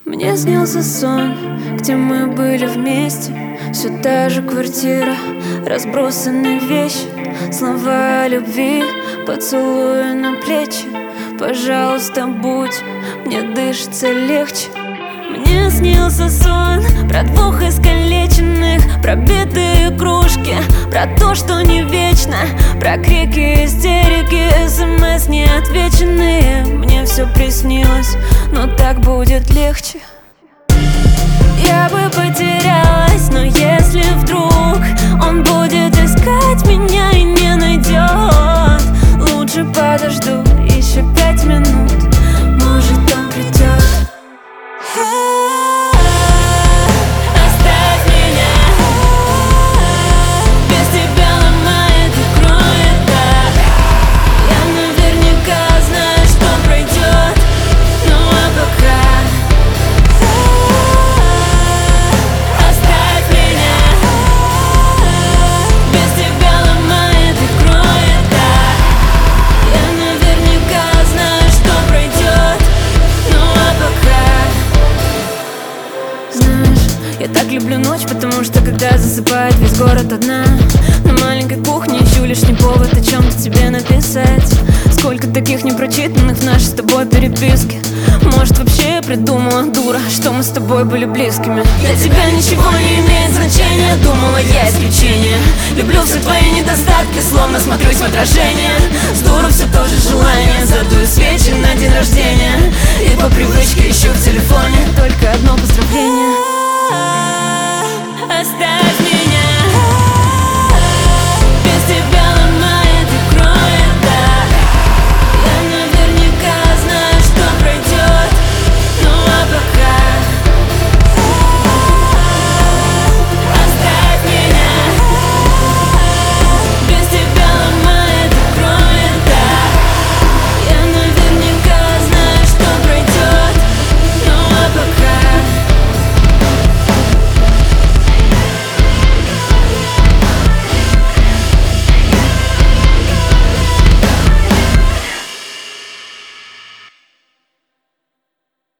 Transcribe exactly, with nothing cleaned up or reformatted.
Мне снился сон, где мы были вместе. Все та же квартира, разбросаны вещи, слова о любви, поцелуи на плечи. Пожалуйста, будь, мне дышится легче. Мне снился сон про двух искалеченных, пробитые кружки, про то, что не вечно, про крики, истерики, смс неотвеченные. Мне все приснилось, но так будет легче. Я бы потерялась, но если вдруг он будет искать меня и не найдет, лучше подожду еще пять минут, может он придет. Я так люблю ночь, потому что когда засыпает весь город одна, на маленькой кухне ищу лишний повод о чем-то тебе написать. Сколько таких непрочитанных в нашей с тобой переписке. Может, вообще я придумала, дура, что мы с тобой были близкими. Для тебя ничего не имеет значения, думала я исключение. Люблю все твои недостатки, словно смотрюсь в отражение. С дуру все то же желание, задую свечи на день рождения и по привычке ищу в телефоне